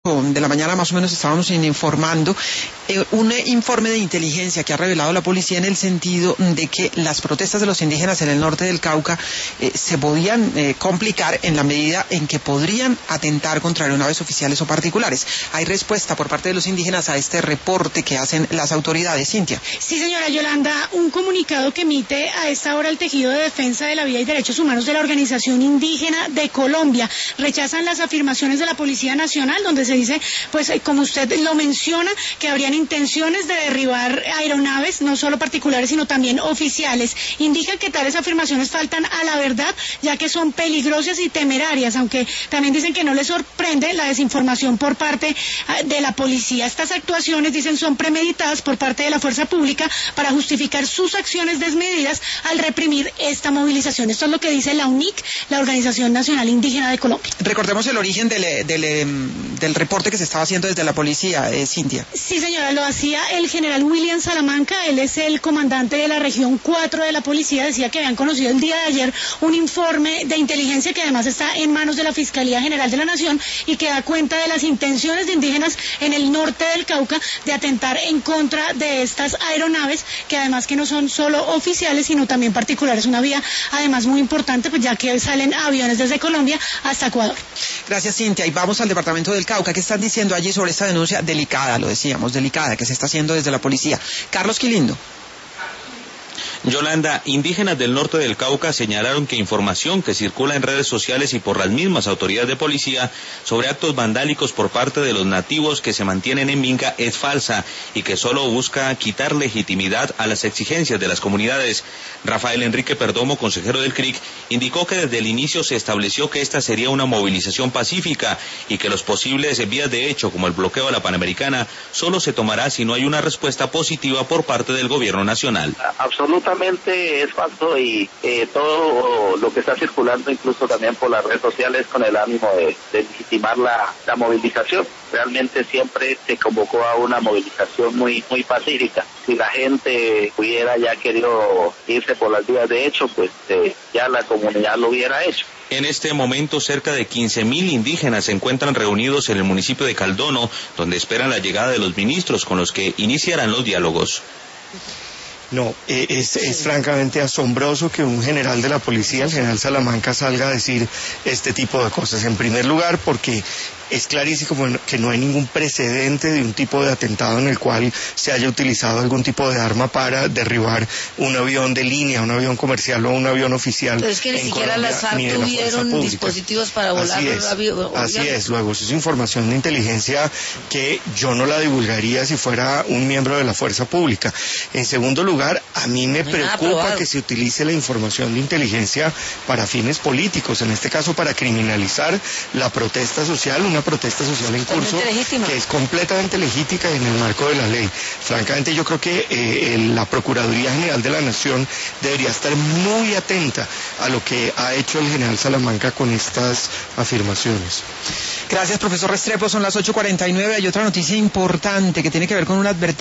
de la mañana más o menos estábamos informando un informe de inteligencia que ha revelado la policía en el sentido de que las protestas de los indígenas en el norte del Cauca se podían complicar en la medida en que podrían atentar contra aeronaves oficiales o particulares. ¿Hay respuesta por parte de los indígenas a este reporte que hacen las autoridades, Cintia? Sí, señora Yolanda, un comunicado que emite a esta hora el Tejido de Defensa de la Vida y Derechos Humanos de la Organización Indígena de Colombia. Rechazan las afirmaciones de la Policía Nacional, donde se dice, pues como usted lo menciona, que habrían intenciones de derribar aeronaves, no solo particulares, sino también oficiales. Indican que tales afirmaciones faltan a la verdad, ya que son peligrosas y temerarias, aunque también dicen que no les sorprende la desinformación por parte de la policía. Estas actuaciones, dicen, son premeditadas por parte de la fuerza pública para justificar sus acciones desmedidas al reprimir esta movilización. Esto es lo que dice la UNIC, la Organización Nacional Indígena de Colombia. Recordemos el origen del reporte que se estaba haciendo desde la policía, Cintia. Sí, señora, lo hacía el general William Salamanca. Él es el comandante de la región 4 de la policía. Decía que habían conocido el día de ayer un informe de inteligencia que además está en manos de la Fiscalía General de la Nación y que da cuenta de las intenciones de indígenas en el norte del Cauca de atentar en contra de estas aeronaves, que además que no son solo oficiales sino también particulares. Una vía además muy importante, pues ya que salen aviones desde Colombia hasta Ecuador. Gracias, Cintia. Y vamos al departamento del Cauca. ¿Qué están diciendo allí sobre esta denuncia delicada, lo decíamos, delicada, que se está haciendo desde la policía? Carlos Quilindo. Yolanda, indígenas del norte del Cauca señalaron que información que circula en redes sociales y por las mismas autoridades de policía sobre actos vandálicos por parte de los nativos que se mantienen en Minga es falsa y que solo busca quitar legitimidad a las exigencias de las comunidades. Rafael Enrique Perdomo, consejero del CRIC, indicó que desde el inicio se estableció que esta sería una movilización pacífica y que los posibles vías de hecho, como el bloqueo a la Panamericana, solo se tomará si no hay una respuesta positiva por parte del gobierno nacional. Absolutamente es falso y todo lo que está circulando incluso también por las redes sociales con el ánimo de legitimar la movilización. Realmente siempre se convocó a una movilización muy pacífica. Si la gente hubiera ya querido irse por las vías de hecho, pues ya la comunidad lo hubiera hecho. En este momento, cerca de 15.000 indígenas se encuentran reunidos en el municipio de Caldono, donde esperan la llegada de los ministros con los que iniciarán los diálogos. No, es francamente asombroso que un general de la policía, el general Salamanca, salga a decir este tipo de cosas. En primer lugar, porque es clarísimo que no hay ningún precedente de un tipo de atentado en el cual se haya utilizado algún tipo de arma para derribar un avión de línea, un avión comercial o un avión oficial. Pero es que ni siquiera las FARC tuvieron dispositivos para volar los aviones. Así es, luego eso es información de inteligencia que yo no la divulgaría si fuera un miembro de la fuerza pública. En segundo lugar, a mí me preocupa que se utilice la información de inteligencia para fines políticos, en este caso para criminalizar la protesta social, una protesta social en curso que es completamente legítima en el marco de la ley. Francamente, yo creo que la Procuraduría General de la Nación debería estar muy atenta a lo que ha hecho el general Salamanca con estas afirmaciones. Gracias, profesor Restrepo. Son las 8:49. Hay otra noticia importante que tiene que ver con una advertencia